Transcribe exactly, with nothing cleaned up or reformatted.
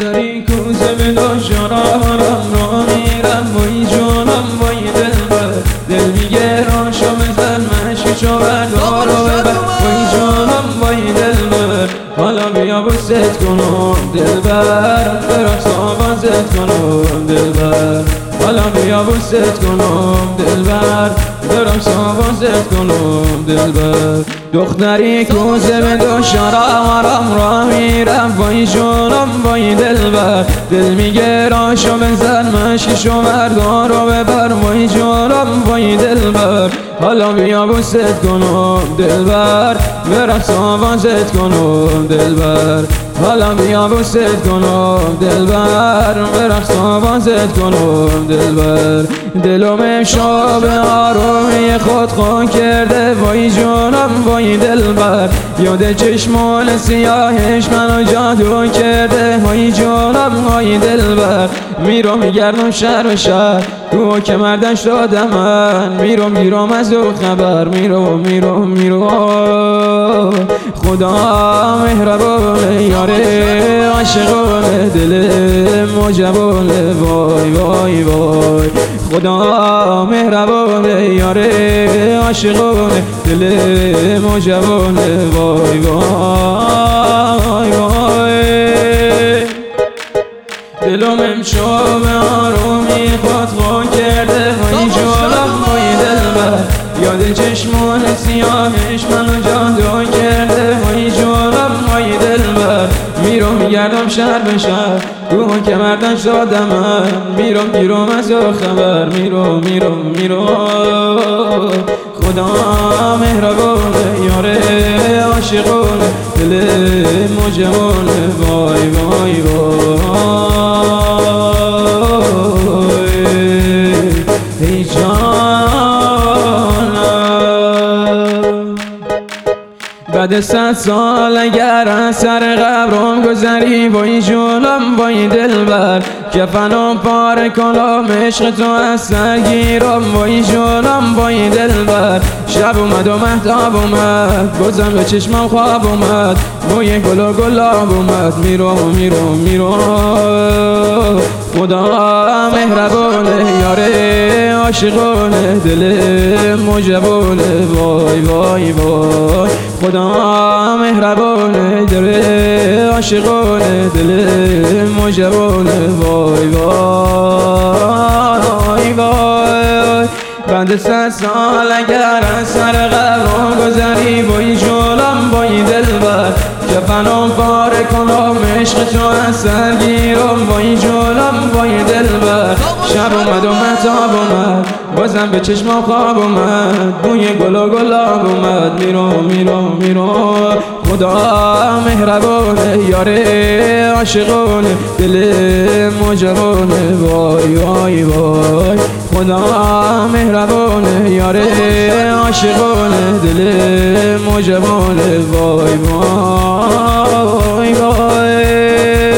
دختری کوزه به داشارم را میرم وای جانم وای دلبر دل میگه راشو بزن مشکشو بردار و ببر وای جانم وای دلبر حالا بیا بوست کنم دلبر برم سابازت کنم دلبر حالا بیا بوست کنم دلبر برم سابازت کنم دلبر دختری کوزه به داشارم را میرم وای جانم وای دلبر دل میگه راشو بزن مشکشو بردار و ببر وای جانم وای دلبر حالا بیا بوست کنم دلبر برم سابازت کنم دلبر حالا بیا بوست کنم دلبر برم سابازت کنم دلبر دلم امشب آرومی خود خون کرده وای جانم وای دلبر یاد چشمان سیاهش منو جادو کرده وای جانم وای دلبر میرم میگردم شهر به شهر تو که مردش دادم من میرم میرم از او خبر میرم میرم میرم خدا مهربانه یاره عاشقانه دل مجبانه وای وای وای خدا مهربانه یاره عاشقانه دل مجبانه وای وای وای دلم امشب آرومی خود خون کرده وای جانم وای دلبر یاد چشمان سیاهش منو جادو کرده وای جانم وای دلبر میرم میگردم شهر به شهر تو که مردش دادم من میرم میرم از او خبر میرم میرم میرم خدا مهربانه یاره عاشقانه دل مجبانه وای وای وای ای جانم بعد صد سال اگر از سر قبرم گذری وای جانم وای دلبر کفنم پاره کنم عشق تو از سر گیرم وای جانم وای دلبر شب اومد و مهتاب اومد بازم به چشمم خواب اومد بوی گل و گلاب اومد میرم میرم میرم خدا مهربانه یاره عاشقانه دل مجبانه وای وای وای خدا مهربانه دل عاشقانه دل مجبانه وای وای وای بعد صد سال اگر از سر قبرم گذری وای جانم وای دلبر کفنم پاره کنم عشق تو از سر گیرم وای جانم وای دلبر شب اومد و مهتاب اومد بازم به چشمم خواب اومد بوی گل و گلاب اومد میرم میرم میرم خدا مهربانه یاره عاشقانه دل مجبانه وای وای وای خدا مهربانه یاره عاشقانه دل مجبانه وای وای وای